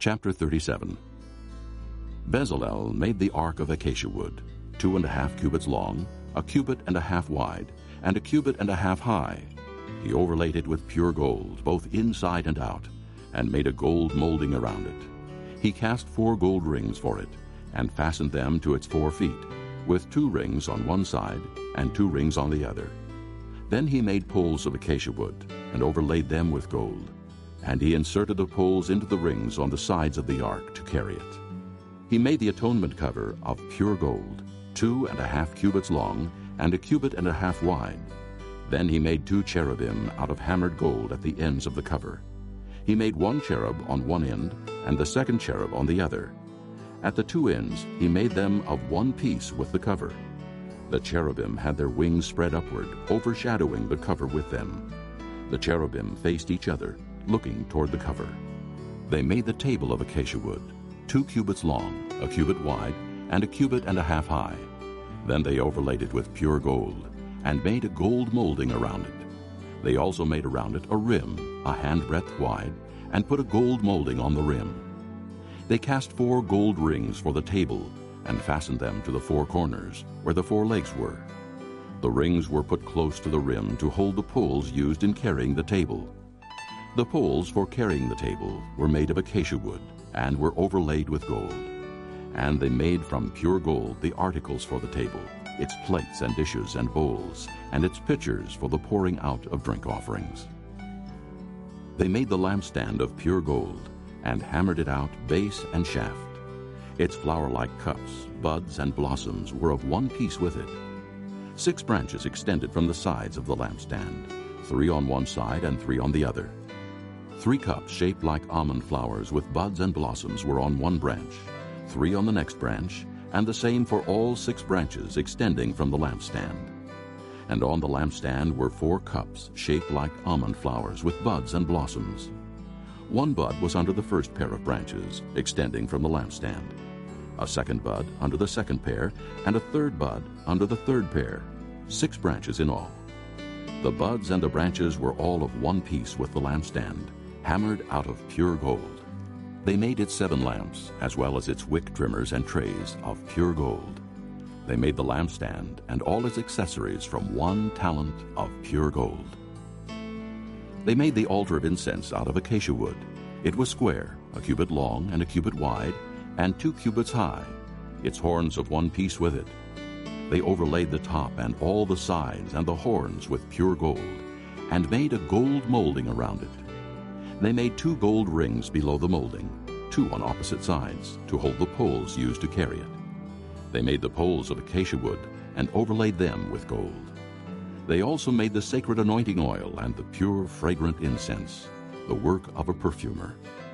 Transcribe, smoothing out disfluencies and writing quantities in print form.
Chapter 37. Bezalel made the ark of acacia wood, 2.5 cubits long, 1.5 cubits wide, and 1.5 cubits high. He overlaid it with pure gold, both inside and out, and made a gold molding around it. He cast 4 gold rings for it, and fastened them to its 4 feet, with 2 rings on one side and 2 rings on the other. Then he made poles of acacia wood, and overlaid them with gold. And he inserted the poles into the rings on the sides of the ark to carry it. He made the atonement cover of pure gold, 2.5 cubits long, and 1.5 cubits wide. Then he made 2 cherubim out of hammered gold at the ends of the cover. He made 1 cherub on one end, and the second cherub on the other. At the 2 ends he made them of one piece with the cover. The cherubim had their wings spread upward, overshadowing the cover with them. The cherubim faced each other, looking toward the cover. They made the table of acacia wood, 2 cubits long, 1 cubit wide, and 1.5 cubits high. Then they overlaid it with pure gold, and made a gold molding around it. They also made around it a rim, a handbreadth wide, and put a gold molding on the rim. They cast 4 gold rings for the table, and fastened them to the 4 corners, where the 4 legs were. The rings were put close to the rim to hold the poles used in carrying the table. The poles for carrying the table were made of acacia wood, and were overlaid with gold. And they made from pure gold the articles for the table, its plates and dishes and bowls, and its pitchers for the pouring out of drink offerings. They made the lampstand of pure gold, and hammered it out base and shaft. Its flower-like cups, buds, and blossoms were of one piece with it. 6 branches extended from the sides of the lampstand, 3 on one side and 3 on the other. 3 cups shaped like almond flowers with buds and blossoms were on one branch, 3 on the next branch, and the same for all 6 branches extending from the lampstand. And on the lampstand were 4 cups shaped like almond flowers with buds and blossoms. 1 bud was under the first pair of branches, extending from the lampstand, a second bud under the second pair, and a third bud under the third pair, 6 branches in all. The buds and the branches were all of one piece with the lampstand, hammered out of pure gold. They made its 7 lamps, as well as its wick trimmers and trays, of pure gold. They made the lampstand and all its accessories from 1 talent of pure gold. They made the altar of incense out of acacia wood. It was square, 1 cubit long and 1 cubit wide, and 2 cubits high, its horns of one piece with it. They overlaid the top and all the sides and the horns with pure gold, and made a gold molding around it. They made 2 gold rings below the molding, 2 on opposite sides, to hold the poles used to carry it. They made the poles of acacia wood, and overlaid them with gold. They also made the sacred anointing oil and the pure fragrant incense, the work of a perfumer.